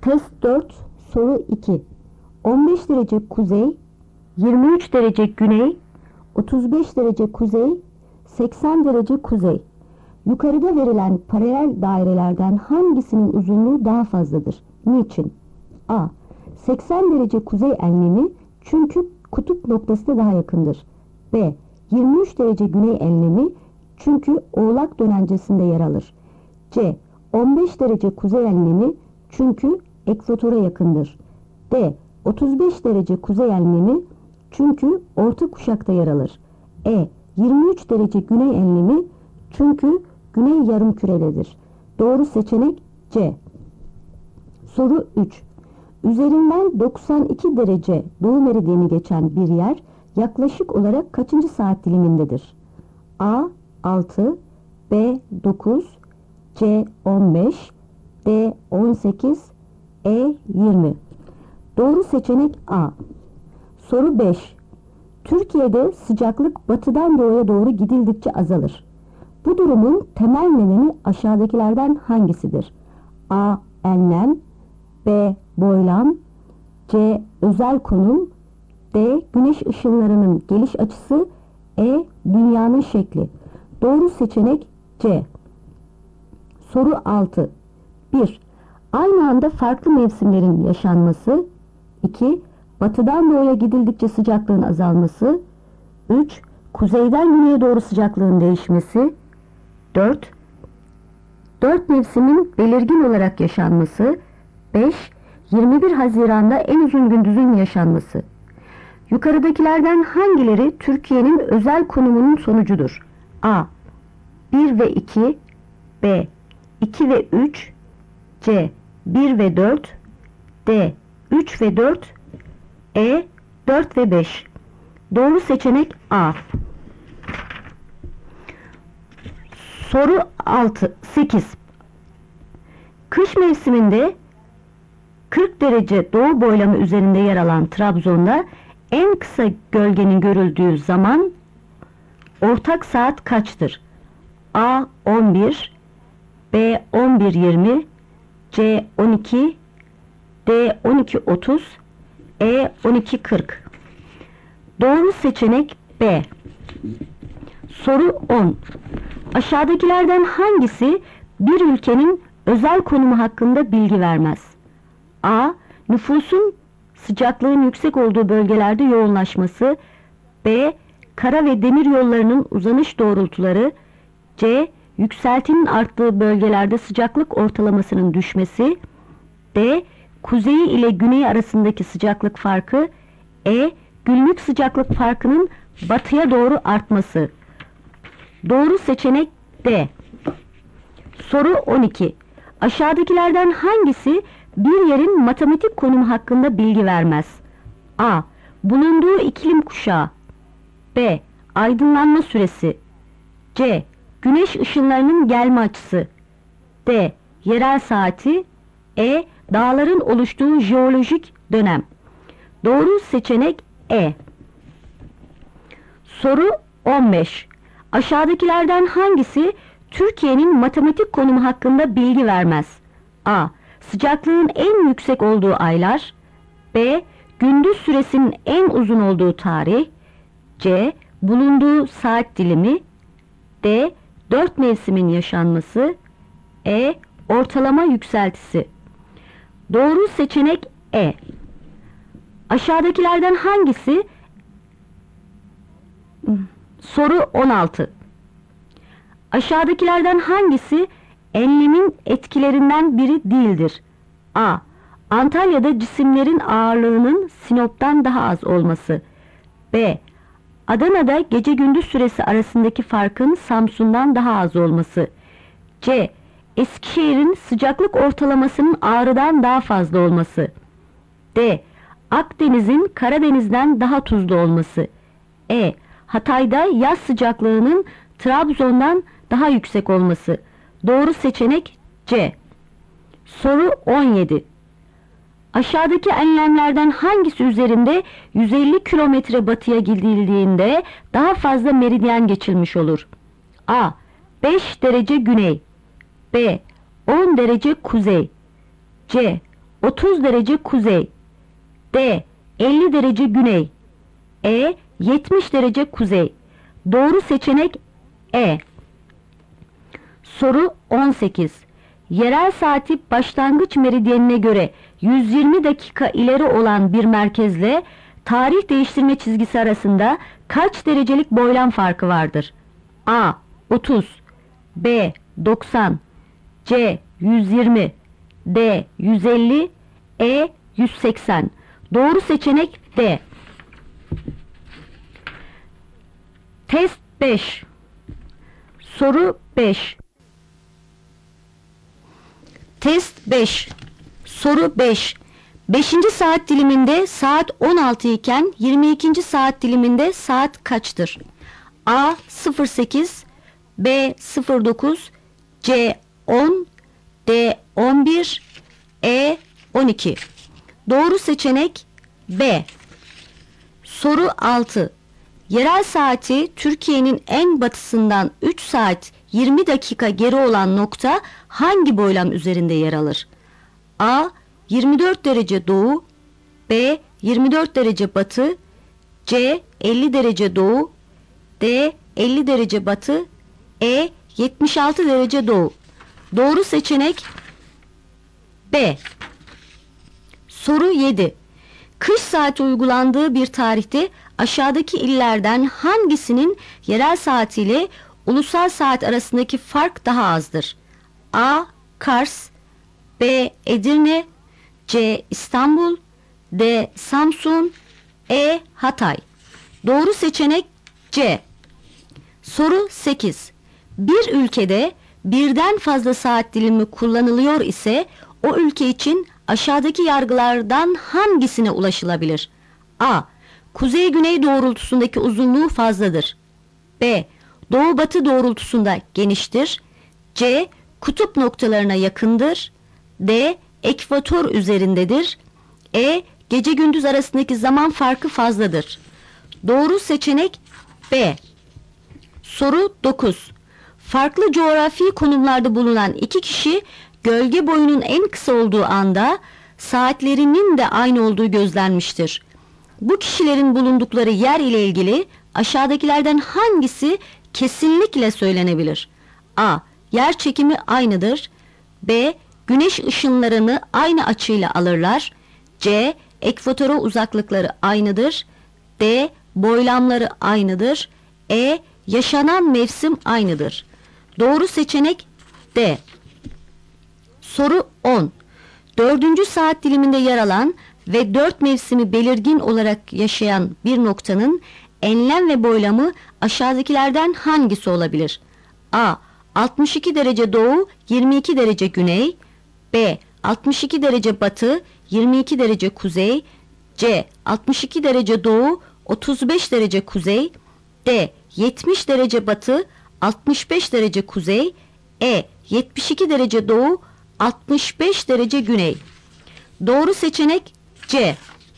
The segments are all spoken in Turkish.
Test 4 soru 2. 15 derece kuzey, 23 derece güney, 35 derece kuzey, 80 derece kuzey. Yukarıda verilen paralel dairelerden hangisinin uzunluğu daha fazladır? Niçin? A. 80 derece kuzey enlemi çünkü kutup noktasına daha yakındır. B. 23 derece güney enlemi çünkü oğlak dönencesinde yer alır. C. 15 derece kuzey enlemi çünkü ekvatora yakındır. D. 35 derece kuzey enlemi çünkü orta kuşakta yer alır. E. 23 derece güney enlemi çünkü güney yarımkürededir. Doğru seçenek C. Soru 3. Üzerinden 92 derece doğu meridyeni geçen bir yer yaklaşık olarak kaçıncı saat dilimindedir? A. 6, B. 9, C. 15, D. 18, E. 20. Doğru seçenek A. Soru 5. Türkiye'de sıcaklık batıdan doğuya doğru gidildikçe azalır. Bu durumun temel nedeni aşağıdakilerden hangisidir? A. Enlem, B. Boylam, C. Özel konum, D. Güneş ışınlarının geliş açısı, E. Dünyanın şekli. Doğru seçenek C. Soru 6. 1. Aynı anda farklı mevsimlerin yaşanması. 2. Batıdan doğuya gidildikçe sıcaklığın azalması. 3. Kuzeyden güneye doğru sıcaklığın değişmesi. 4. 4 mevsimin belirgin olarak yaşanması. 5. 21 Haziran'da en uzun gündüzün yaşanması. Yukarıdakilerden hangileri Türkiye'nin özel konumunun sonucudur? A. 1 ve 2, B. 2 ve 3, C. 1 ve 4, D. 3 ve 4, E. 4 ve 5. Doğru seçenek A. Soru 8. Kış mevsiminde 40 derece doğu boylamı üzerinde yer alan Trabzon'da en kısa gölgenin görüldüğü zaman ortak saat kaçtır? A. 11, B. 11.20, C. 12, D. 12.30, E. 12.40. Doğru seçenek B. Soru 10. Aşağıdakilerden hangisi bir ülkenin özel konumu hakkında bilgi vermez? A. Nüfusun sıcaklığın yüksek olduğu bölgelerde yoğunlaşması. B. Kara ve demir yollarının uzanış doğrultuları. C. Yükseltinin arttığı bölgelerde sıcaklık ortalamasının düşmesi. D. Kuzeyi ile güneyi arasındaki sıcaklık farkı. E. Günlük sıcaklık farkının batıya doğru artması. Doğru seçenek D. Soru 12. Aşağıdakilerden hangisi bir yerin matematik konumu hakkında bilgi vermez? A. Bulunduğu iklim kuşağı. B. Aydınlanma süresi. C. Güneş ışınlarının gelme açısı. D. Yerel saati. E. Dağların oluştuğu jeolojik dönem. Doğru seçenek E. Soru 15. Aşağıdakilerden hangisi Türkiye'nin matematik konumu hakkında bilgi vermez? A. Sıcaklığın en yüksek olduğu aylar. B. Gündüz süresinin en uzun olduğu tarih. C. Bulunduğu saat dilimi. D. 4 mevsimin yaşanması. E. Ortalama yükseltisi. Doğru seçenek E. Aşağıdakilerden hangisi? Soru 16. Aşağıdakilerden hangisi enlemin etkilerinden biri değildir? A. Antalya'da cisimlerin ağırlığının Sinop'tan daha az olması. B. Adana'da gece gündüz süresi arasındaki farkın Samsun'dan daha az olması. C. Eskişehir'in sıcaklık ortalamasının Ağrı'dan daha fazla olması. D. Akdeniz'in Karadeniz'den daha tuzlu olması. E. Hatay'da yaz sıcaklığının Trabzon'dan daha yüksek olması. Doğru seçenek C. Soru 17. Aşağıdaki enlemlerden hangisi üzerinde 150 kilometre batıya gidildiğinde daha fazla meridyen geçilmiş olur? A. 5 derece güney. B. 10 derece kuzey. C. 30 derece kuzey. D. 50 derece güney. E. 70 derece kuzey. Doğru seçenek E. Soru 18. Yerel saati başlangıç meridyenine göre 120 dakika ileri olan bir merkezle tarih değiştirme çizgisi arasında kaç derecelik boylam farkı vardır? A. 30, B. 90, C. 120, D. 150, E. 180. Doğru seçenek D. Test 5. Soru 5. Test 5. Soru 5. 5. saat diliminde saat 16 iken 22. saat diliminde saat kaçtır? A. 08, B. 09, C. 10, D. 11, E. 12. Doğru seçenek B. Soru 6. Yerel saati Türkiye'nin en batısından 3 saat 20 dakika geri olan nokta hangi boylam üzerinde yer alır? A. 24 derece doğu, B. 24 derece batı, C. 50 derece doğu, D. 50 derece batı, E. 76 derece doğu. Doğru seçenek B. Soru 7. Kış saati uygulandığı bir tarihte aşağıdaki illerden hangisinin yerel saatiyle ulusal saat arasındaki fark daha azdır? A. Kars, B. Edirne, C. İstanbul, D. Samsun, E. Hatay. Doğru seçenek C. Soru 8. Bir ülkede birden fazla saat dilimi kullanılıyor ise o ülke için aşağıdaki yargılardan hangisine ulaşılabilir? A. Kuzey-güney doğrultusundaki uzunluğu fazladır. B. Doğu-batı doğrultusunda geniştir. C. Kutup noktalarına yakındır. D. Ekvator üzerindedir. E. Gece-gündüz arasındaki zaman farkı fazladır. Doğru seçenek B. Soru 9. Farklı coğrafi konumlarda bulunan iki kişi gölge boyunun en kısa olduğu anda saatlerinin de aynı olduğu gözlenmiştir. Bu kişilerin bulundukları yer ile ilgili aşağıdakilerden hangisi kesinlikle söylenebilir? A. Yer çekimi aynıdır. B. Güneş ışınlarını aynı açıyla alırlar. C. Ekvatora uzaklıkları aynıdır. D. Boylamları aynıdır. E. Yaşanan mevsim aynıdır. Doğru seçenek D. Soru 10. 4. saat diliminde yer alan ve 4 mevsimi belirgin olarak yaşayan bir noktanın enlem ve boylamı aşağıdakilerden hangisi olabilir? A. 62 derece doğu, 22 derece güney. B. 62 derece batı, 22 derece kuzey. C. 62 derece doğu, 35 derece kuzey. D. 70 derece batı, 65 derece kuzey. E. 72 derece doğu, 65 derece güney. Doğru seçenek C.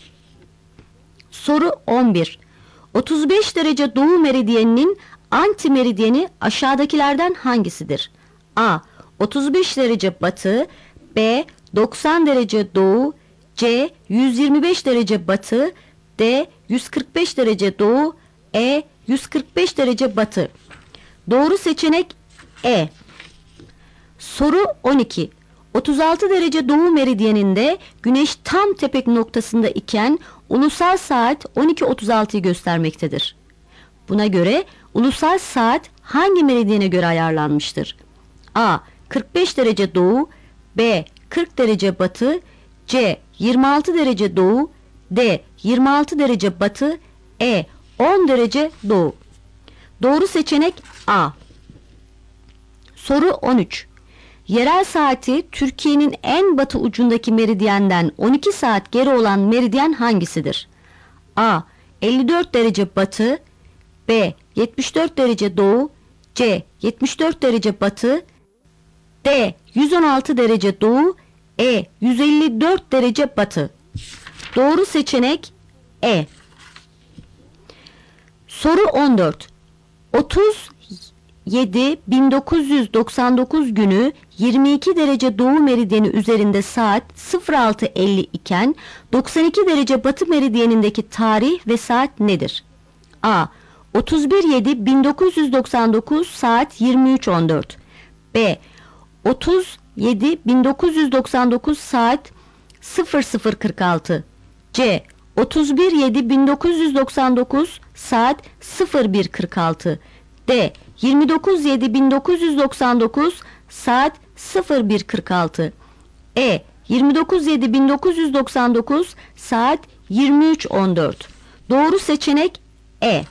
Soru 11. 35 derece doğu meridyeninin anti meridyeni aşağıdakilerden hangisidir? A. 35 derece batı, B. 90 derece doğu, C. 125 derece batı, D. 145 derece doğu, E. 145 derece batı. Doğru seçenek E. Soru 12. 36 derece doğu meridyeninde güneş tam tepek noktasında iken ulusal saat 12.36'yı göstermektedir. Buna göre ulusal saat hangi meridyene göre ayarlanmıştır? A. 45 derece doğu, B. 40 derece batı, C. 26 derece doğu, D. 26 derece batı, E. 10 derece doğu. Doğru seçenek A. Soru 13. Yerel saati Türkiye'nin en batı ucundaki meridyenden 12 saat geri olan meridyen hangisidir? A. 54 derece batı, B. 74 derece doğu, C. 74 derece batı, D. 116 derece doğu, E. 154 derece batı. Doğru seçenek E. Soru 14. 30-7-1999 günü 22 derece doğu meridyeni üzerinde saat 06:50 iken 92 derece batı meridyenindeki tarih ve saat nedir? A. 31.7.1999 saat 23:14. B. 30.7.1999 saat 00:46. C. 31.7.1999 saat 01:46. D. 29.7.1999 saat 01:46. E. 29.7.1999 saat 23:14. Doğru seçenek E.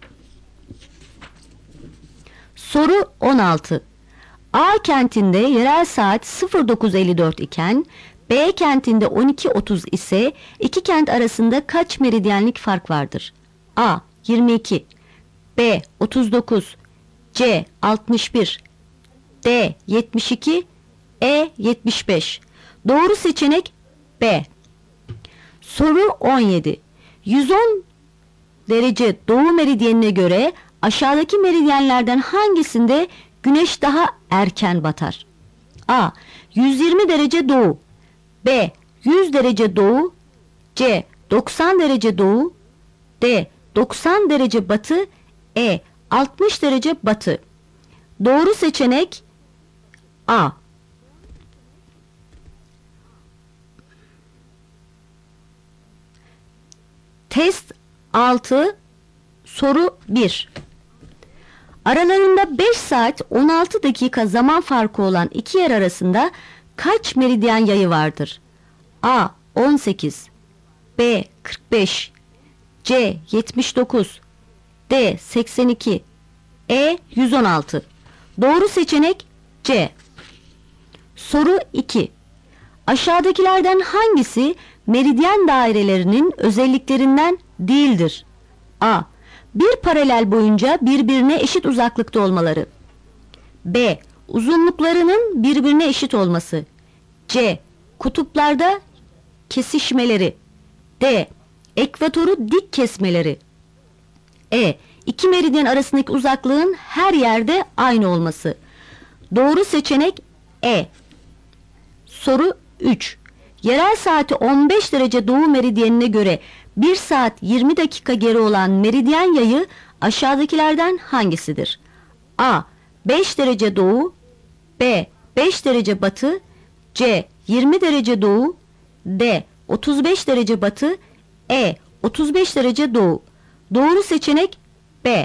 Soru 16. A kentinde yerel saat 09:54 iken B kentinde 12:30 ise iki kent arasında kaç meridyenlik fark vardır? A. 22. B. 39. C. 61. D. 72. E. 75. Doğru seçenek B. Soru 17. 110 derece doğu meridyenine göre aşağıdaki meridyenlerden hangisinde güneş daha erken batar? A. 120 derece doğu. B. 100 derece doğu. C. 90 derece doğu. D. 90 derece batı. E. 60 derece batı. Doğru seçenek A. Test 6 soru 1. Aralarında 5 saat 16 dakika zaman farkı olan iki yer arasında kaç meridyen yayı vardır? A. 18. B. 45. C. 79. D. 82. E. 116. Doğru seçenek C. Soru 2. Aşağıdakilerden hangisi meridyen dairelerinin özelliklerinden değildir? A. Bir paralel boyunca birbirine eşit uzaklıkta olmaları. B. Uzunluklarının birbirine eşit olması. C. Kutuplarda kesişmeleri. D. Ekvatoru dik kesmeleri. E. İki meridyen arasındaki uzaklığın her yerde aynı olması. Doğru seçenek E. Soru 3. Yerel saati 15 derece doğu meridyenine göre 1 saat 20 dakika geri olan meridyen yayı aşağıdakilerden hangisidir? A. 5 derece doğu. B. 5 derece batı. C. 20 derece doğu. D. 35 derece batı. E. 35 derece doğu. Doğru seçenek B.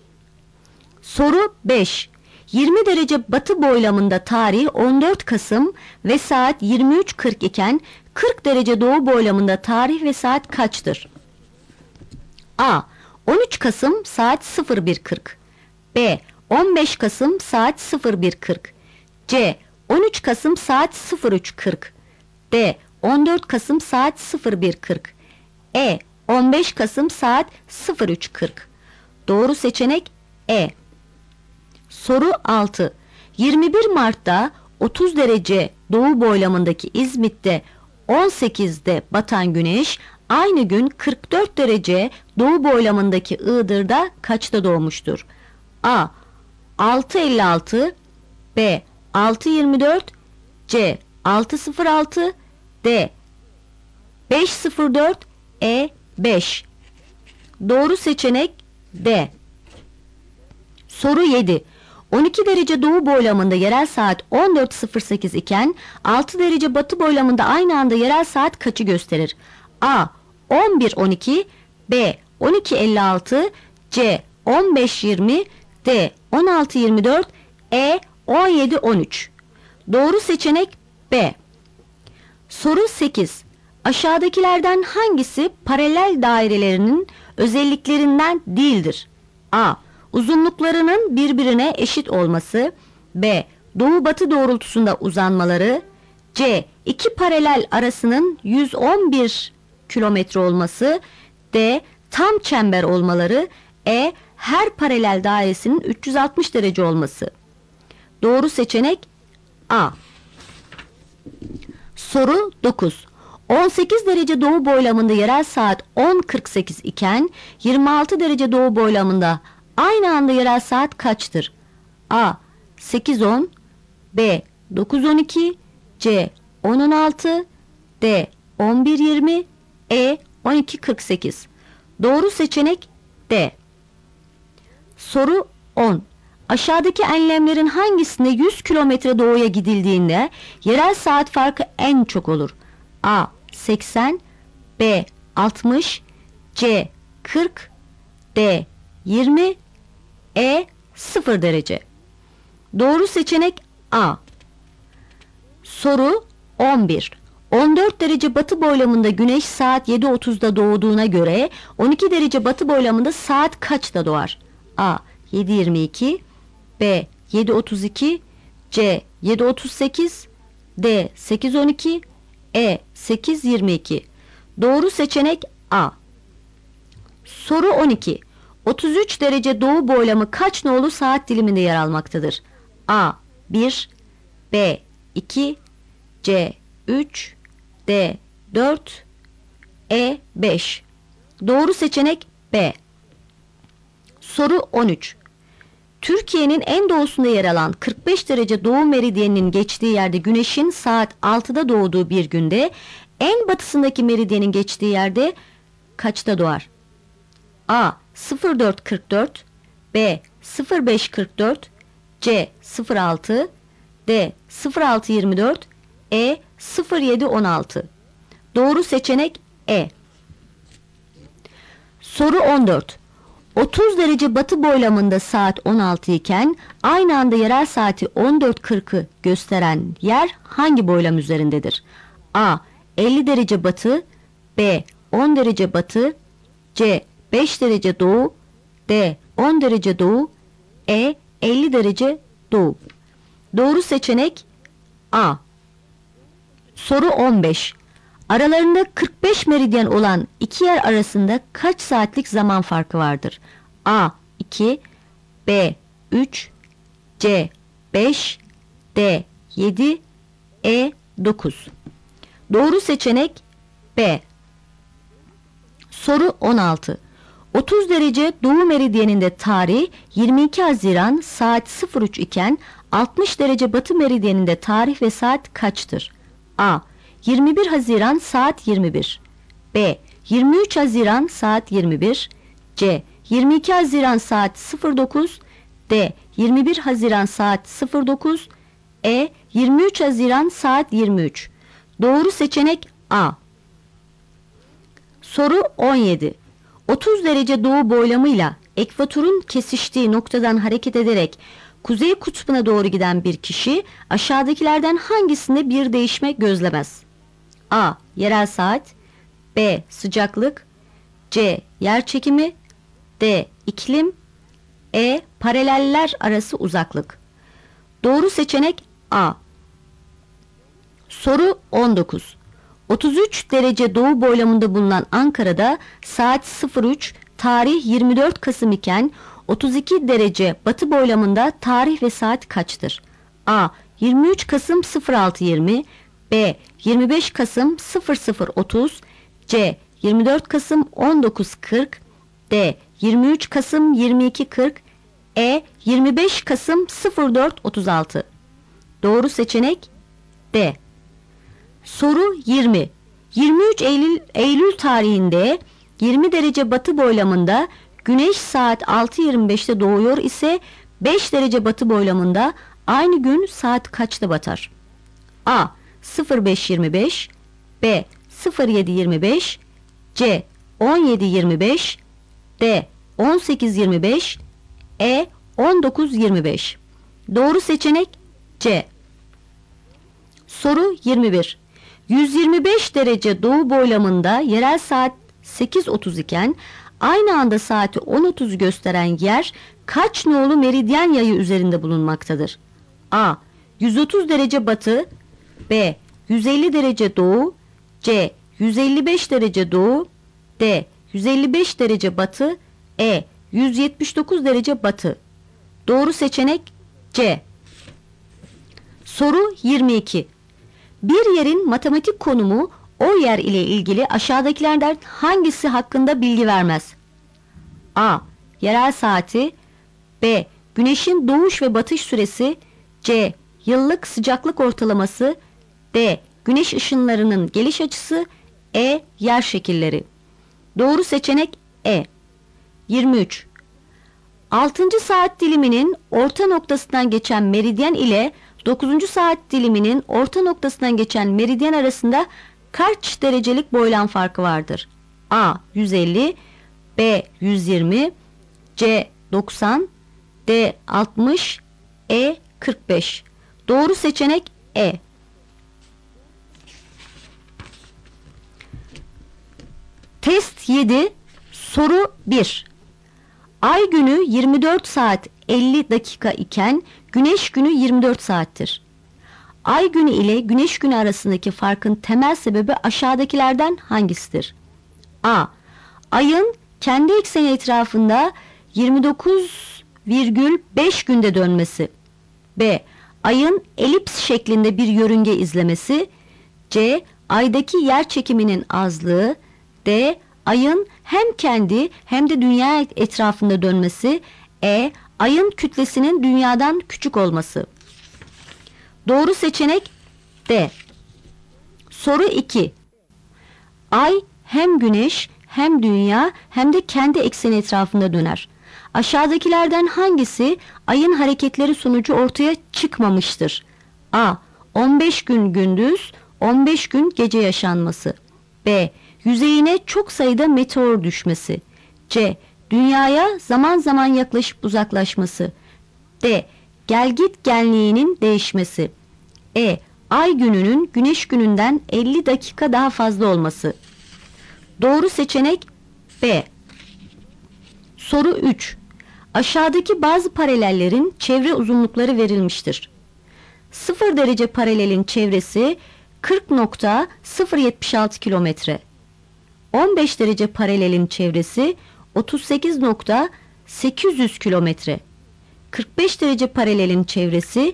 Soru 5. 20 derece batı boylamında tarih 14 Kasım ve saat 23:40 iken 40 derece doğu boylamında tarih ve saat kaçtır? A. 13 Kasım saat 01:40. B. 15 Kasım saat 01:40. C. 13 Kasım saat 03:40. D. 14 Kasım saat 01:40. E. 15 Kasım saat 03:40. Doğru seçenek E. Soru 6. 21 Mart'ta 30 derece doğu boylamındaki İzmit'te 18'de batan güneş aynı gün 44 derece doğu boylamındaki Iğdır'da kaçta doğmuştur? A. 6:56. B. 6:24. C. 6:06. D. 5:04. E. 5. Doğru seçenek D. Soru 7. 12 derece doğu boylamında yerel saat 14:08 iken 6 derece batı boylamında aynı anda yerel saat kaçı gösterir? A. 11:12. B. 12:56. C. 15:20. D. 16:24. E. 17:13. Doğru seçenek B. Soru 8. Aşağıdakilerden hangisi paralel dairelerinin özelliklerinden değildir? A. Uzunluklarının birbirine eşit olması. B. Doğu-batı doğrultusunda uzanmaları. C. İki paralel arasının 111 kilometre olması. D. Tam çember olmaları. E. Her paralel dairesinin 360 derece olması. Doğru seçenek A. Soru 9. 18 derece doğu boylamında yerel saat 10:48 iken 26 derece doğu boylamında aynı anda yerel saat kaçtır? A. 8:10. B. 9:12, C 10:16, D 11:20, E 12:48. Doğru seçenek D. Soru 10. Aşağıdaki enlemlerin hangisinde 100 kilometre doğuya gidildiğinde yerel saat farkı en çok olur? A 80, B 60, C 40, D 20, E 0 derece. Doğru seçenek A. Soru 11. 14 derece batı boylamında güneş saat 7:30'da doğduğuna göre 12 derece batı boylamında saat kaçta doğar? A 7:22, B 7:32, C 7:38, D 8:12, E 8:22. Doğru seçenek A. Soru 12. 33 derece doğu boylamı kaç nolu saat diliminde yer almaktadır? A 1, B 2, C 3, D 4, E 5. Doğru seçenek B. Soru 13. Türkiye'nin en doğusunda yer alan 45 derece doğu meridyeninin geçtiği yerde güneşin saat 6'da doğduğu bir günde en batısındaki meridyenin geçtiği yerde kaçta doğar? A 04:44, B 05:44, C 06, D 06:24, E 07:16. Doğru seçenek E. Soru 14. 30 derece batı boylamında saat 16 iken aynı anda yerel saati 14:40'ı gösteren yer hangi boylam üzerindedir? A 50 derece batı, B 10 derece batı, C 5 derece doğu, D 10 derece doğu, E 50 derece doğu. Doğru seçenek A. Soru 15. Aralarında 45 meridyen olan iki yer arasında kaç saatlik zaman farkı vardır? A 2, B 3, C 5, D 7, E 9. Doğru seçenek B. Soru 16. 30 derece doğu meridyeninde tarih 22 Haziran saat 03 iken 60 derece batı meridyeninde tarih ve saat kaçtır? A 21 Haziran saat 21, B 23 Haziran saat 21, C 22 Haziran saat 09, D 21 Haziran saat 09, E 23 Haziran saat 23. Doğru seçenek A. Soru 17. 30 derece doğu boylamıyla ekvatorun kesiştiği noktadan hareket ederek kuzey kutbuna doğru giden bir kişi aşağıdakilerden hangisinde bir değişme gözlemez? A. Yerel saat, B. Sıcaklık, C. Yerçekimi, D. İklim, E. Paraleller arası uzaklık. Doğru seçenek A. Soru 19. 33 derece doğu boylamında bulunan Ankara'da saat 03, tarih 24 Kasım iken 32 derece batı boylamında tarih ve saat kaçtır? A. 23 Kasım 06:20, B. 25 Kasım 00:30, C. 24 Kasım 19:40, D. 23 Kasım 22:40, E. 25 Kasım 04:36. Doğru seçenek D. Soru 20. 23 Eylül tarihinde 20 derece batı boylamında güneş saat 6:25'te doğuyor ise 5 derece batı boylamında aynı gün saat kaçta batar? A. 05:25, B. 07:25, C. 17:25, D. 18:25, E. 19:25. Doğru seçenek C. Soru 21. 125 derece doğu boylamında yerel saat 8:30 iken aynı anda saati 10:30 gösteren yer kaç nolu meridyen yayı üzerinde bulunmaktadır? A. 130 derece batı, B. 150 derece doğu, C. 155 derece doğu, D. 155 derece batı, E. 179 derece batı. Doğru seçenek C. Soru 22. Bir yerin matematik konumu o yer ile ilgili aşağıdakilerden hangisi hakkında bilgi vermez? A. Yerel saati, B. Güneşin doğuş ve batış süresi, C. yıllık sıcaklık ortalaması, D. Güneş ışınlarının geliş açısı, E. Yer şekilleri. Doğru seçenek E. 23. 6. saat diliminin orta noktasından geçen meridyen ile 9. saat diliminin orta noktasından geçen meridyen arasında kaç derecelik boylam farkı vardır? A. 150, B. 120, C. 90, D. 60, E. 45. Doğru seçenek E. Test 7, soru 1. Ay günü 24 saat 50 dakika iken güneş günü 24 saattir. Ay günü ile güneş günü arasındaki farkın temel sebebi aşağıdakilerden hangisidir? A. Ayın kendi ekseni etrafında 29,5 günde dönmesi. B. Ayın elips şeklinde bir yörünge izlemesi. C. Aydaki yer çekiminin azlığı. D. Ayın hem kendi hem de dünya etrafında dönmesi. E. Ayın kütlesinin dünyadan küçük olması. Doğru seçenek D. Soru 2. Ay hem güneş hem dünya hem de kendi ekseni etrafında döner. Aşağıdakilerden hangisi ayın hareketleri sonucu ortaya çıkmamıştır? A. 15 gün gündüz, 15 gün gece yaşanması. B. Yüzeyine çok sayıda meteor düşmesi. C. Dünyaya zaman zaman yaklaşıp uzaklaşması. D. Gelgit genliğinin değişmesi. E. Ay gününün güneş gününden 50 dakika daha fazla olması. Doğru seçenek B. Soru 3. Aşağıdaki bazı paralellerin çevre uzunlukları verilmiştir. 0 derece paralelin çevresi 40,076 kilometre. 15 derece paralelin çevresi 38,800 kilometre. 45 derece paralelin çevresi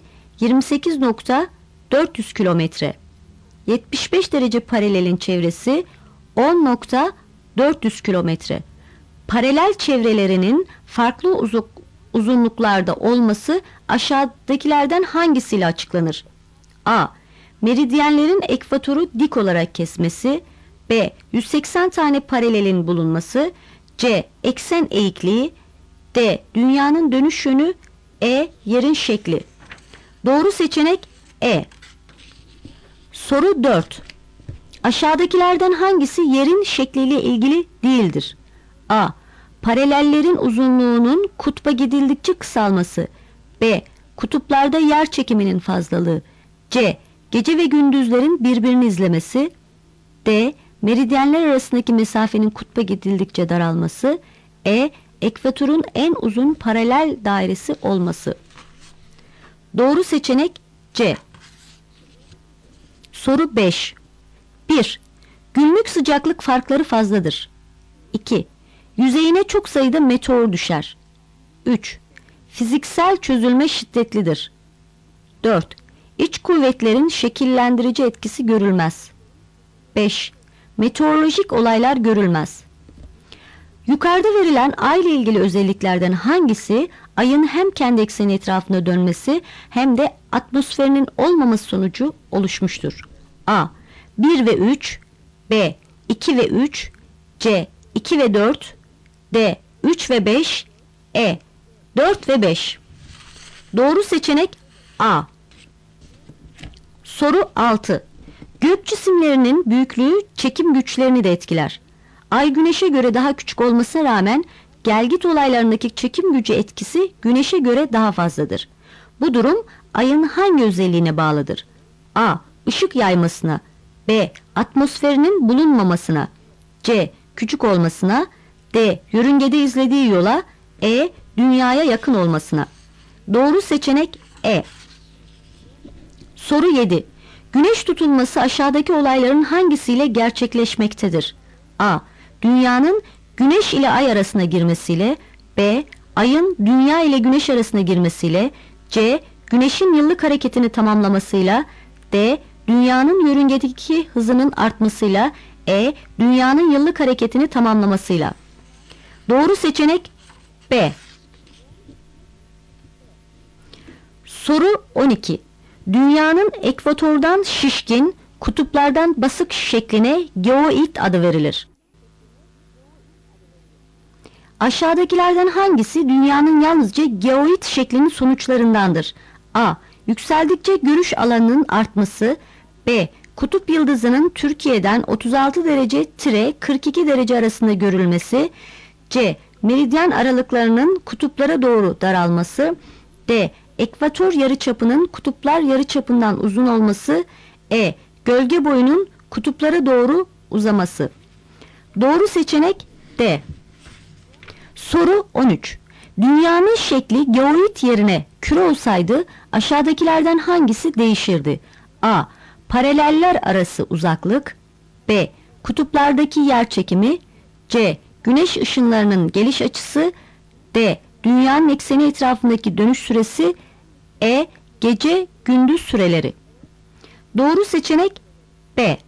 28,400 kilometre. 75 derece paralelin çevresi 10,400 kilometre. Paralel çevrelerinin farklı uzunluklarda olması aşağıdakilerden hangisiyle açıklanır? A. Meridyenlerin ekvatoru dik olarak kesmesi. B. 180 tane paralelin bulunması. C. Eksen eğikliği. D. Dünyanın dönüş yönü. E. Yerin şekli. Doğru seçenek E. Soru 4. Aşağıdakilerden hangisi yerin şekliyle ilgili değildir? A. Paralellerin uzunluğunun kutba gidildikçe kısalması. B. Kutuplarda yer çekiminin fazlalığı. C. Gece ve gündüzlerin birbirini izlemesi. D. Meridyenler arasındaki mesafenin kutba gidildikçe daralması. E. Ekvatorun en uzun paralel dairesi olması. Doğru seçenek C. Soru 5. 1. Günlük sıcaklık farkları fazladır. 2. Yüzeyine çok sayıda meteor düşer. 3. Fiziksel çözülme şiddetlidir. 4. İç kuvvetlerin şekillendirici etkisi görülmez. 5. Meteorolojik olaylar görülmez. Yukarıda verilen ay ile ilgili özelliklerden hangisi ayın hem kendi ekseni etrafında dönmesi hem de atmosferinin olmaması sonucu oluşmuştur? A. 1 ve 3, B. 2 ve 3, C. 2 ve 4, D. 3 ve 5, E. 4 ve 5. Doğru seçenek A. Soru 6. Gök cisimlerinin büyüklüğü çekim güçlerini de etkiler. Ay güneşe göre daha küçük olmasına rağmen gelgit olaylarındaki çekim gücü etkisi güneşe göre daha fazladır. Bu durum ayın hangi özelliğine bağlıdır? A. Işık yaymasına. B. Atmosferinin bulunmamasına. C. Küçük olmasına. D. Yörüngede izlediği yola. E. Dünyaya yakın olmasına. Doğru seçenek E. Soru 7. Güneş tutulması aşağıdaki olayların hangisiyle gerçekleşmektedir? A. Dünyanın güneş ile ay arasına girmesiyle. B. Ayın dünya ile güneş arasına girmesiyle. C. Güneşin yıllık hareketini tamamlamasıyla. D. Dünyanın yörüngedeki hızının artmasıyla. E. Dünyanın yıllık hareketini tamamlamasıyla. Doğru seçenek B. Soru 12. Dünyanın ekvatordan şişkin, kutuplardan basık şekline geoid adı verilir. Aşağıdakilerden hangisi dünyanın yalnızca geoid şeklinin sonuçlarındandır? A. Yükseldikçe görüş alanının artması. B. Kutup yıldızının Türkiye'den 36 derece-42 derece arasında görülmesi. C. Meridyen aralıklarının kutuplara doğru daralması. D. Ekvator yarıçapının kutuplar yarıçapından uzun olması. E. Gölge boyunun kutuplara doğru uzaması. Doğru seçenek D. Soru 13. Dünyanın şekli geoid yerine küre olsaydı aşağıdakilerden hangisi değişirdi? A. Paraleller arası uzaklık. B. Kutuplardaki yerçekimi. C. Güneş ışınlarının geliş açısı. D. Dünyanın ekseni etrafındaki dönüş süresi. E. Gece gündüz süreleri. Doğru seçenek B.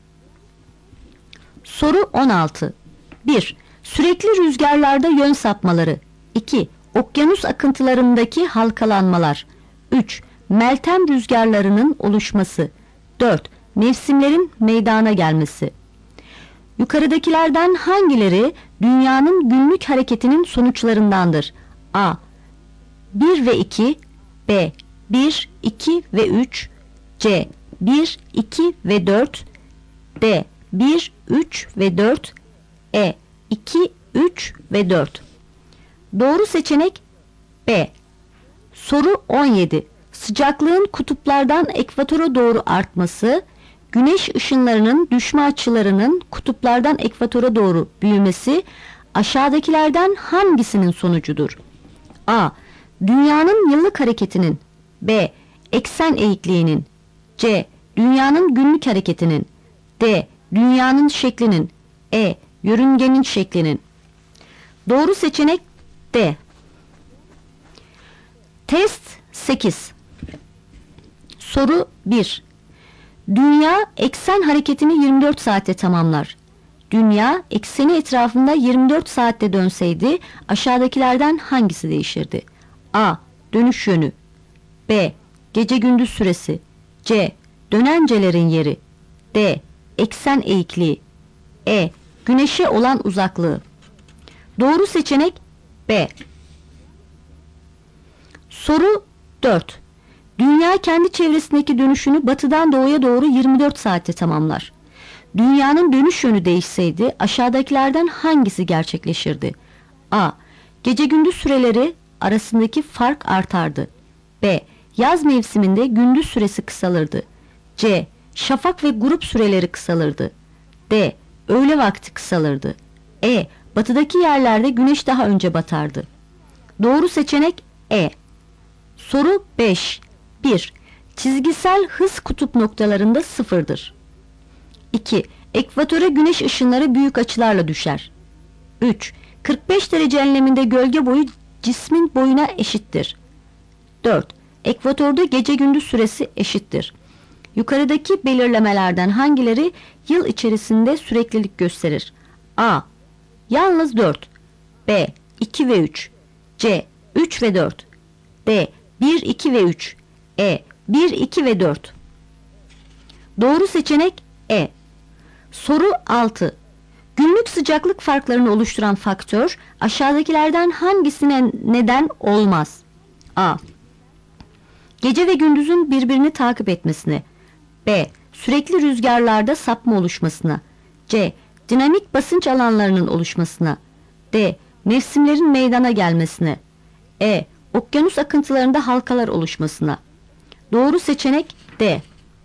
Soru 16. 1. Sürekli rüzgarlarda yön sapmaları. 2. Okyanus akıntılarındaki halkalanmalar. 3. Meltem rüzgarlarının oluşması. 4. Mevsimlerin meydana gelmesi. Yukarıdakilerden hangileri dünyanın günlük hareketinin sonuçlarındandır? A. 1 ve 2. B. 1, 2 ve 3. C. 1, 2 ve 4. D. 1, 3 ve 4. E. 2, 3 ve 4. Doğru seçenek B. Soru 17. Sıcaklığın kutuplardan ekvatora doğru artması, güneş ışınlarının düşme açılarının kutuplardan ekvatora doğru büyümesi aşağıdakilerden hangisinin sonucudur? A. Dünyanın yıllık hareketinin. B. Eksen eğikliğinin. C. Dünyanın günlük hareketinin. D. Dünyanın şeklinin. E. Yörüngenin şeklinin. Doğru seçenek D. Test 8. Soru 1. Dünya eksen hareketini 24 saatte tamamlar. Dünya ekseni etrafında 24 saatte dönseydi aşağıdakilerden hangisi değişirdi? A. Dönüş yönü. B. Gece gündüz süresi. C. Dönencelerin yeri. D. Eksen eğikliği. E. Güneşe olan uzaklığı. Doğru seçenek B. Soru 4. Dünya kendi çevresindeki dönüşünü batıdan doğuya doğru 24 saatte tamamlar. Dünyanın dönüş yönü değişseydi aşağıdakilerden hangisi gerçekleşirdi? A. Gece gündüz süreleri arasındaki fark artardı. B. Yaz mevsiminde gündüz süresi kısalırdı. C. Şafak ve grup süreleri kısalırdı. D. Öğle vakti kısalırdı. E. Batıdaki yerlerde güneş daha önce batardı. Doğru seçenek E. Soru 5. 1. Çizgisel hız kutup noktalarında sıfırdır. 2. Ekvatora güneş ışınları büyük açılarla düşer. 3. 45 derece enleminde gölge boyu cismin boyuna eşittir. 4. Ekvatorda gece gündüz süresi eşittir. Yukarıdaki belirlemelerden hangileri yıl içerisinde süreklilik gösterir? A. Yalnız 4. B. 2 ve 3. C. 3 ve 4. D. 1, 2 ve 3. E. 1, 2 ve 4. Doğru seçenek E. Soru 6. Günlük sıcaklık farklarını oluşturan faktör aşağıdakilerden hangisine neden olmaz? A. Gece ve gündüzün birbirini takip etmesine. B. Sürekli rüzgarlarda sapma oluşmasına. C. Dinamik basınç alanlarının oluşmasına. D. Mevsimlerin meydana gelmesine. E. Okyanus akıntılarında halkalar oluşmasına. Doğru seçenek D.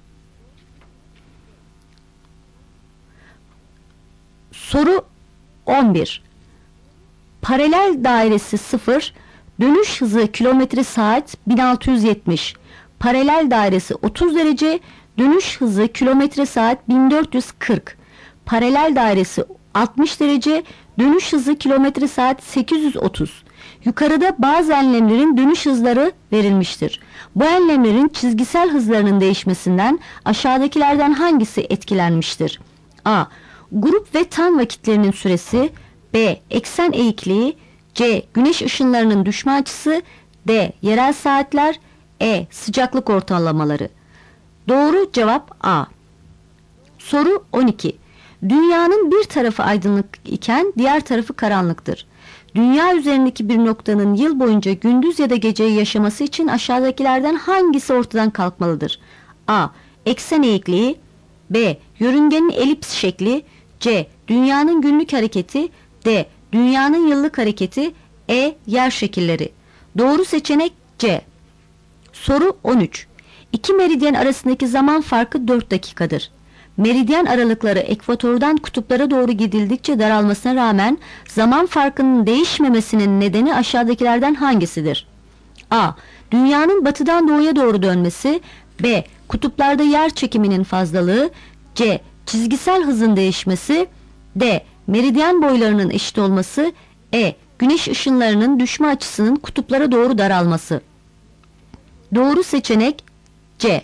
Soru 11. Paralel dairesi 0, dönüş hızı kilometre saat 1670. Paralel dairesi 30 derece, dönüş hızı kilometre saat 1440. Paralel dairesi 60 derece, dönüş hızı kilometre saat 830. Yukarıda bazı enlemlerin dönüş hızları verilmiştir. Bu enlemlerin çizgisel hızlarının değişmesinden aşağıdakilerden hangisi etkilenmiştir? A. Grup ve tan vakitlerinin süresi. B. Eksen eğikliği. C. Güneş ışınlarının düşme açısı. D. Yerel saatler. Sıcaklık ortalamaları. Doğru cevap A. Soru 12. Dünyanın bir tarafı aydınlık iken diğer tarafı karanlıktır. Dünya üzerindeki bir noktanın yıl boyunca gündüz ya da geceyi yaşaması için aşağıdakilerden hangisi ortadan kalkmalıdır? A. Eksen eğikliği. B. Yörüngenin elips şekli. C. Dünyanın günlük hareketi. D. Dünyanın yıllık hareketi. Yer şekilleri. Doğru seçenek C. Soru 13. İki meridyen arasındaki zaman farkı 4 dakikadır. Meridyen aralıkları ekvatordan kutuplara doğru gidildikçe daralmasına rağmen zaman farkının değişmemesinin nedeni aşağıdakilerden hangisidir? A. Dünyanın batıdan doğuya doğru dönmesi. B. Kutuplarda yer çekiminin fazlalığı. C. Çizgisel hızın değişmesi. D. Meridyen boylarının eşit olması. Güneş ışınlarının düşme açısının kutuplara doğru daralması. Doğru seçenek C.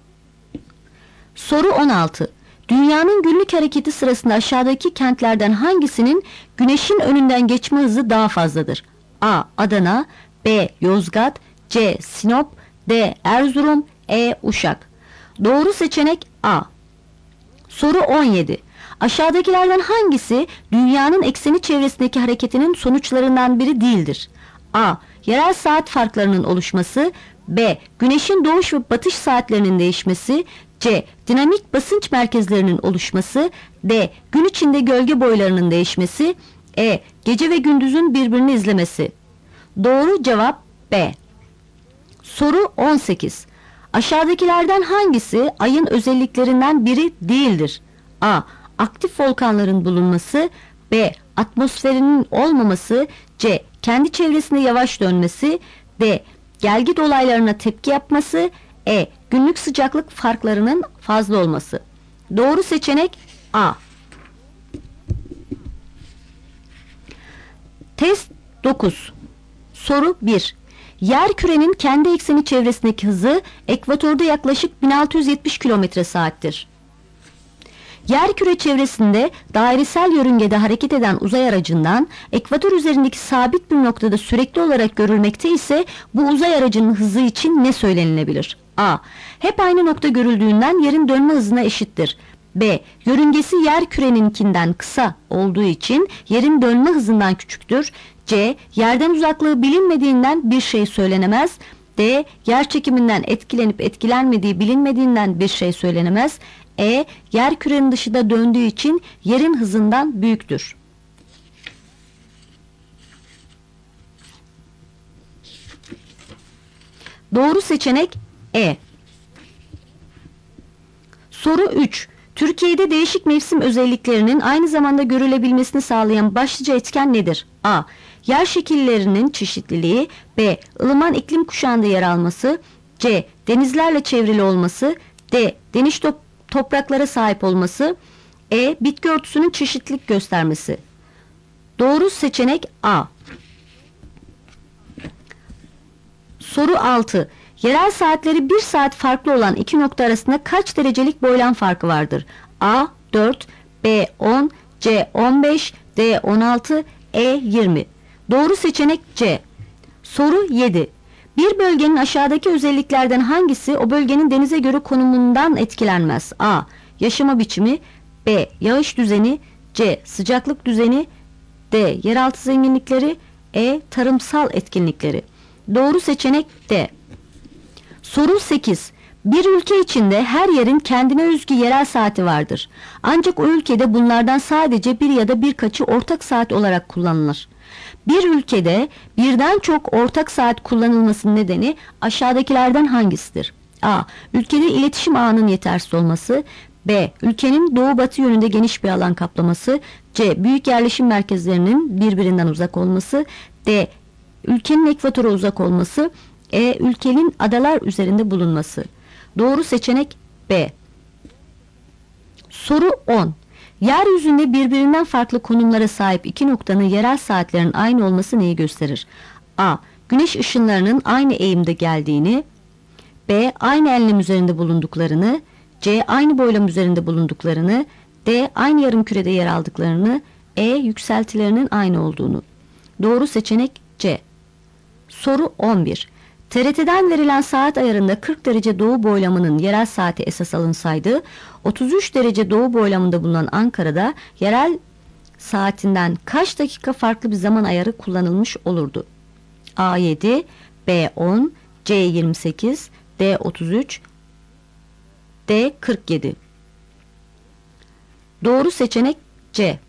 Soru 16. Dünyanın günlük hareketi sırasında aşağıdaki kentlerden hangisinin güneşin önünden geçme hızı daha fazladır? A. Adana. B. Yozgat. C. Sinop. D. Erzurum. Uşak. Doğru seçenek A. Soru 17. Aşağıdakilerden hangisi dünyanın ekseni çevresindeki hareketinin sonuçlarından biri değildir? A. Yerel saat farklarının oluşması. B. Güneşin doğuş ve batış saatlerinin değişmesi. C. Dinamik basınç merkezlerinin oluşması. D. Gün içinde gölge boylarının değişmesi. Gece ve gündüzün birbirini izlemesi. Doğru cevap B. Soru 18. Aşağıdakilerden hangisi ayın özelliklerinden biri değildir? A. Aktif volkanların bulunması. B. Atmosferinin olmaması. C. Kendi çevresinde yavaş dönmesi. D. Gelgit olaylarına tepki yapması. Günlük sıcaklık farklarının fazla olması. Doğru seçenek A. Test 9. Soru 1. Yerkürenin kendi ekseni çevresindeki hızı ekvatorda yaklaşık 1670 km/saattir. Yerküre çevresinde dairesel yörüngede hareket eden uzay aracından ekvator üzerindeki sabit bir noktada sürekli olarak görülmekte ise bu uzay aracının hızı için ne söylenilebilir? A. Hep aynı nokta görüldüğünden yerin dönme hızına eşittir. B. Yörüngesi yerküreninkinden kısa olduğu için yerin dönme hızından küçüktür. C. Yerden uzaklığı bilinmediğinden bir şey söylenemez. D. Yer çekiminden etkilenip etkilenmediği bilinmediğinden bir şey söylenemez. Yerkürenin dışında döndüğü için yerin hızından büyüktür. Doğru seçenek E. Soru 3. Türkiye'de değişik mevsim özelliklerinin aynı zamanda görülebilmesini sağlayan başlıca etken nedir? A. Yer şekillerinin çeşitliliği. B. ılıman iklim kuşağında yer alması. C. Denizlerle çevrili olması. D. Geniş topraklara sahip olması. Bitki örtüsünün çeşitlilik göstermesi. Doğru seçenek A. Soru 6. Yerel saatleri 1 saat farklı olan iki nokta arasında kaç derecelik boylam farkı vardır? A. 4. B. 10. C. 15. D. 16. 20. Doğru seçenek C. Soru 7. Bir bölgenin aşağıdaki özelliklerden hangisi o bölgenin denize göre konumundan etkilenmez? A. Yaşama biçimi. B. Yağış düzeni. C. Sıcaklık düzeni. D. Yeraltı zenginlikleri. Tarımsal etkinlikleri. Doğru seçenek D. Soru 8. Bir ülke içinde her yerin kendine özgü yerel saati vardır. Ancak o ülkede bunlardan sadece bir ya da birkaçı ortak saat olarak kullanılır. Bir ülkede birden çok ortak saat kullanılmasının nedeni aşağıdakilerden hangisidir? A. Ülkede iletişim ağının yetersiz olması. B. Ülkenin doğu-batı yönünde geniş bir alan kaplaması. C. Büyük yerleşim merkezlerinin birbirinden uzak olması. D. Ülkenin ekvatora uzak olması. Ülkenin adalar üzerinde bulunması. Doğru seçenek B. Soru 10. Yeryüzünde birbirinden farklı konumlara sahip iki noktanın yerel saatlerinin aynı olması neyi gösterir? A. Güneş ışınlarının aynı eğimde geldiğini. B. Aynı enlem üzerinde bulunduklarını. C. Aynı boylam üzerinde bulunduklarını. D. Aynı yarımkürede yer aldıklarını. Yükseltilerinin aynı olduğunu. Doğru seçenek C. Soru 11. TRT'den verilen saat ayarında 40 derece doğu boylamının yerel saati esas alınsaydı, 33 derece doğu boylamında bulunan Ankara'da yerel saatinden kaç dakika farklı bir zaman ayarı kullanılmış olurdu? A7, B10, C28, D33, D47. Doğru seçenek C.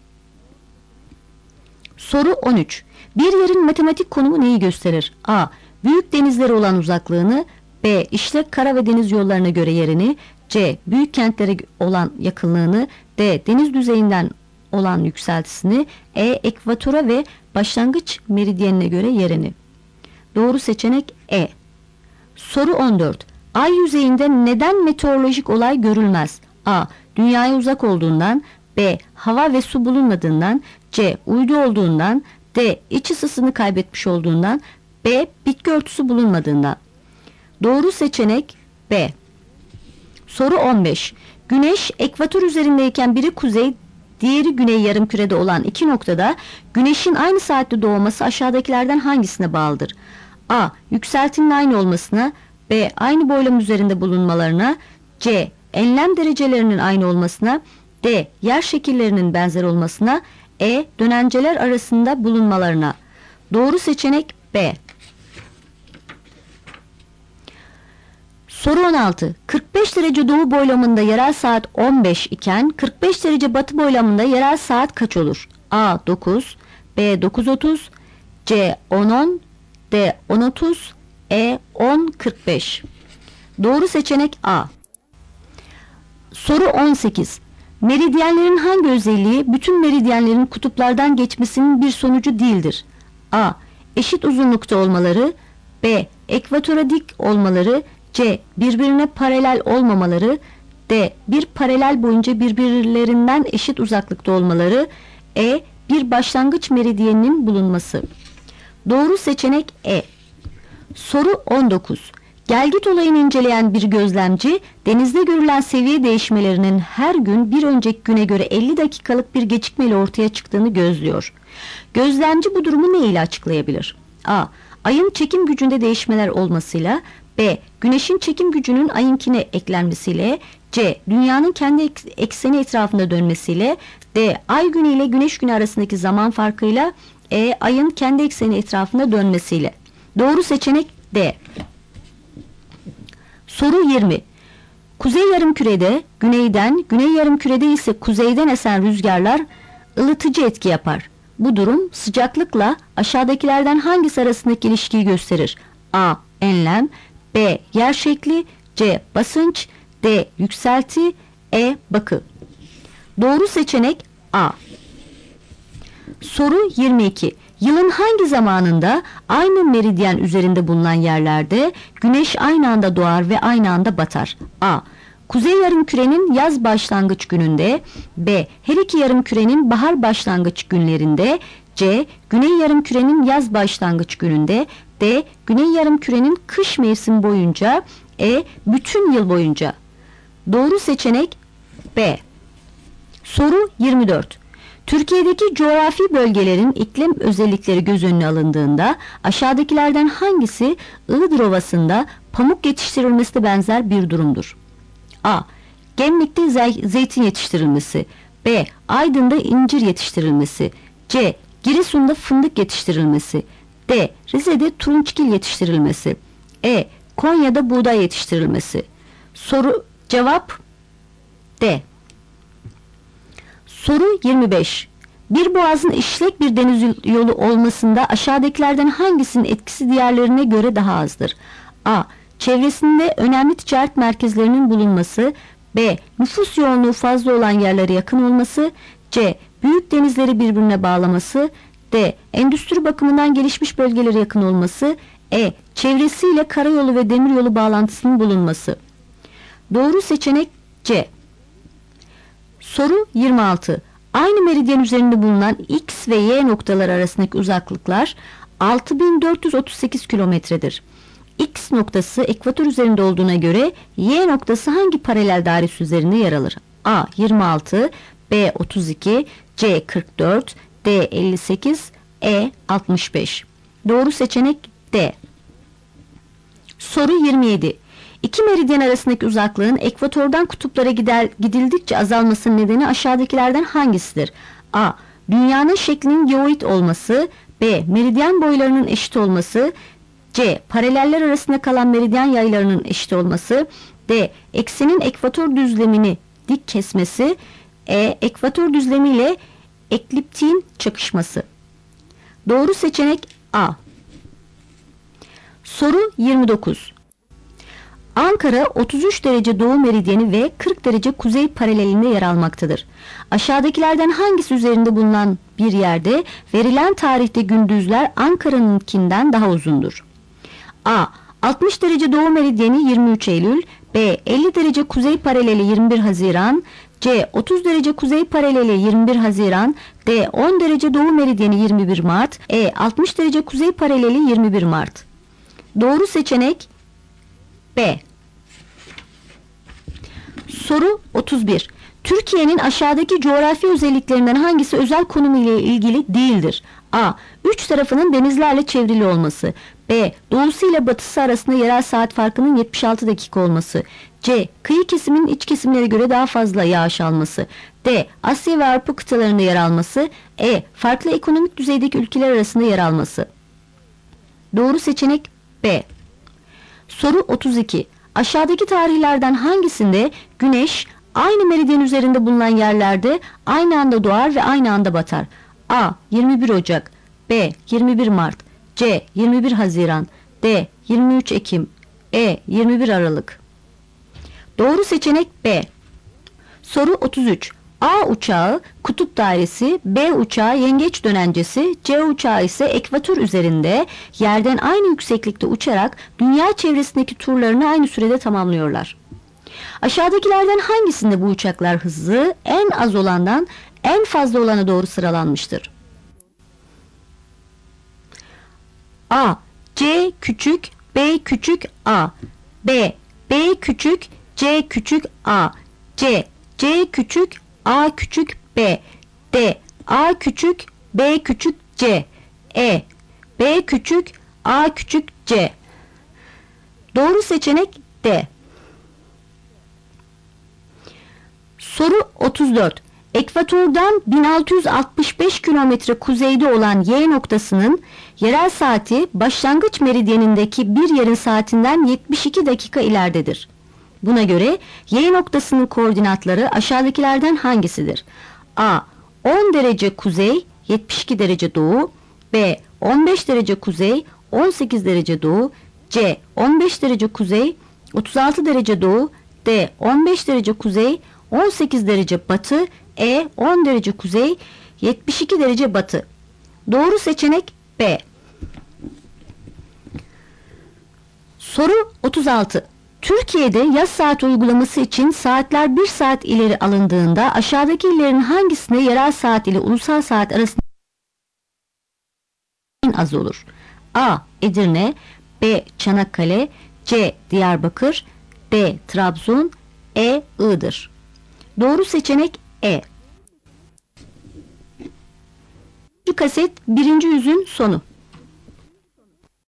Soru 13. Bir yerin matematik konumu neyi gösterir? A. Büyük denizlere olan uzaklığını, B. İşlek kara ve deniz yollarına göre yerini, C. Büyük kentlere olan yakınlığını, D. Deniz düzeyinden olan yükseltisini, E. Ekvatora ve başlangıç meridyenine göre yerini. Doğru seçenek E. Soru 14. Ay yüzeyinde neden meteorolojik olay görülmez? A. Dünyaya uzak olduğundan, B. Hava ve su bulunmadığından, C. Uydu olduğundan, D. İç ısısını kaybetmiş olduğundan, B. Bitki örtüsü bulunmadığından. Doğru seçenek B. Soru 15. Güneş ekvator üzerindeyken biri kuzey, diğeri güney yarımkürede olan iki noktada güneşin aynı saatte doğması aşağıdakilerden hangisine bağlıdır? A. Yükseltinin aynı olmasına, B. Aynı boylam üzerinde bulunmalarına, C. Enlem derecelerinin aynı olmasına, D. Yer şekillerinin benzer olmasına, E. Dönenceler arasında bulunmalarına. Doğru seçenek B. Soru 16. 45 derece doğu boylamında yerel saat 15 iken 45 derece batı boylamında yerel saat kaç olur? A. 9, B. 9.30, C. 10.10, D. 10.30, E. 10.45. Doğru seçenek A. Soru 18. Meridyenlerin hangi özelliği bütün meridyenlerin kutuplardan geçmesinin bir sonucu değildir? A. Eşit uzunlukta olmaları, B. Ekvatora dik olmaları, C. Birbirine paralel olmamaları, D. Bir paralel boyunca birbirlerinden eşit uzaklıkta olmaları, E. Bir başlangıç meridyeninin bulunması. Doğru seçenek E. Soru 19. Gelgit olayını inceleyen bir gözlemci, denizde görülen seviye değişmelerinin her gün bir önceki güne göre 50 dakikalık bir gecikmeyle ortaya çıktığını gözlüyor. Gözlemci bu durumu ne ile açıklayabilir? A. Ayın çekim gücünde değişmeler olmasıyla, B. Güneşin çekim gücünün ayınkine eklenmesiyle, C. Dünyanın kendi ekseni etrafında dönmesiyle, D. Ay günü ile güneş günü arasındaki zaman farkıyla, E. Ayın kendi ekseni etrafında dönmesiyle. Doğru seçenek D. Soru 20. Kuzey yarımkürede güneyden, güney yarımkürede ise kuzeyden esen rüzgarlar ılıtıcı etki yapar. Bu durum sıcaklıkla aşağıdakilerden hangisi arasındaki ilişkiyi gösterir? A. Enlem, B. Yer şekli, C. Basınç, D. Yükselti, E. Bakı. Doğru seçenek A. Soru 22. Yılın hangi zamanında aynı meridyen üzerinde bulunan yerlerde güneş aynı anda doğar ve aynı anda batar? A. Kuzey yarımkürenin yaz başlangıç gününde, B. Her iki yarımkürenin bahar başlangıç günlerinde, C. Güney yarımkürenin yaz başlangıç gününde, D. Güney yarımkürenin kış mevsim boyunca, E. Bütün yıl boyunca. Doğru seçenek B. Soru 24. Türkiye'deki coğrafi bölgelerin iklim özellikleri göz önüne alındığında aşağıdakilerden hangisi Iğdır Ovası'nda pamuk yetiştirilmesine benzer bir durumdur? A. Gemlik'te zeytin yetiştirilmesi, B. Aydın'da incir yetiştirilmesi, C. Giresun'da fındık yetiştirilmesi, D. Rize'de turunçgil yetiştirilmesi, E. Konya'da buğday yetiştirilmesi. Cevap D. Soru 25. Bir boğazın işlek bir deniz yolu olmasında aşağıdakilerden hangisinin etkisi diğerlerine göre daha azdır? A. Çevresinde önemli ticaret merkezlerinin bulunması, B. Nüfus yoğunluğu fazla olan yerlere yakın olması, C. Büyük denizleri birbirine bağlaması, D. Endüstri bakımından gelişmiş bölgelere yakın olması, E. Çevresiyle karayolu ve demiryolu bağlantısının bulunması. Doğru seçenek C. Soru 26. Aynı meridyen üzerinde bulunan X ve Y noktalar arasındaki uzaklıklar 6438 kilometredir. X noktası ekvator üzerinde olduğuna göre Y noktası hangi paralel dairesi üzerinde yer alır? A. 26, B. 32, C. 44, D. 58, E. 65. Doğru seçenek D. Soru 27. İki meridyen arasındaki uzaklığın ekvatordan kutuplara gidildikçe azalmasının nedeni aşağıdakilerden hangisidir? A. Dünyanın şeklinin geoid olması. B. Meridyen boylarının eşit olması. C. Paraleller arasında kalan meridyen yaylarının eşit olması. D. Eksenin ekvator düzlemini dik kesmesi. E. Ekvator düzlemi ile ekliptiğin çakışması. Doğru seçenek A. Soru 29. Ankara 33 derece doğu meridyeni ve 40 derece kuzey paralelinde yer almaktadır. Aşağıdakilerden hangisi üzerinde bulunan bir yerde verilen tarihte gündüzler Ankara'nınkinden daha uzundur? A. 60 derece doğu meridyeni 23 Eylül. B. 50 derece kuzey paraleli 21 Haziran. C. 30 derece kuzey paraleli 21 Haziran. D. 10 derece doğu meridyeni 21 Mart. E. 60 derece kuzey paraleli 21 Mart. Doğru seçenek B. Soru 31. Türkiye'nin aşağıdaki coğrafi özelliklerinden hangisi özel konumu ile ilgili değildir? A. Üç tarafının denizlerle çevrili olması. B. Doğusu ile batısı arasında yerel saat farkının 76 dakika olması. C. Kıyı kesiminin iç kesimlere göre daha fazla yağış alması. D. Asya ve Avrupa kıtalarında yer alması. E. Farklı ekonomik düzeydeki ülkeler arasında yer alması. Doğru seçenek B. Soru 32. Aşağıdaki tarihlerden hangisinde Güneş aynı meridyen üzerinde bulunan yerlerde aynı anda doğar ve aynı anda batar? A. 21 Ocak. B. 21 Mart. C. 21 Haziran. D. 23 Ekim. E. 21 Aralık. Doğru seçenek B. Soru 33. A uçağı kutup dairesi, B uçağı yengeç dönencesi, C uçağı ise ekvator üzerinde yerden aynı yükseklikte uçarak dünya çevresindeki turlarını aynı sürede tamamlıyorlar. Aşağıdakilerden hangisinde bu uçaklar hızı en az olandan en fazla olana doğru sıralanmıştır? A. C küçük, B küçük, A. B. B küçük, C küçük, A. C. C küçük, A küçük, B. D. A küçük, B küçük, C. E. B küçük, A küçük, C. Doğru seçenek D. Soru 34. Ekvatordan 1665 kilometre kuzeyde olan Y noktasının yerel saati başlangıç meridyenindeki bir yerin saatinden 72 dakika ileridedir. Buna göre Y noktasının koordinatları aşağıdakilerden hangisidir? A. 10 derece kuzey, 72 derece doğu. B. 15 derece kuzey, 18 derece doğu. C. 15 derece kuzey, 36 derece doğu. D. 15 derece kuzey, 18 derece batı. E. 10 derece kuzey, 72 derece batı. Doğru seçenek B. Soru 36. Türkiye'de yaz saat uygulaması için saatler 1 saat ileri alındığında aşağıdaki illerin hangisinde yerel saat ile ulusal saat arasında en az olur? A. Edirne. B. Çanakkale. C. Diyarbakır. D. Trabzon. E. Iğdır. Doğru seçenek E. Bu kaset 1. yüzün sonu.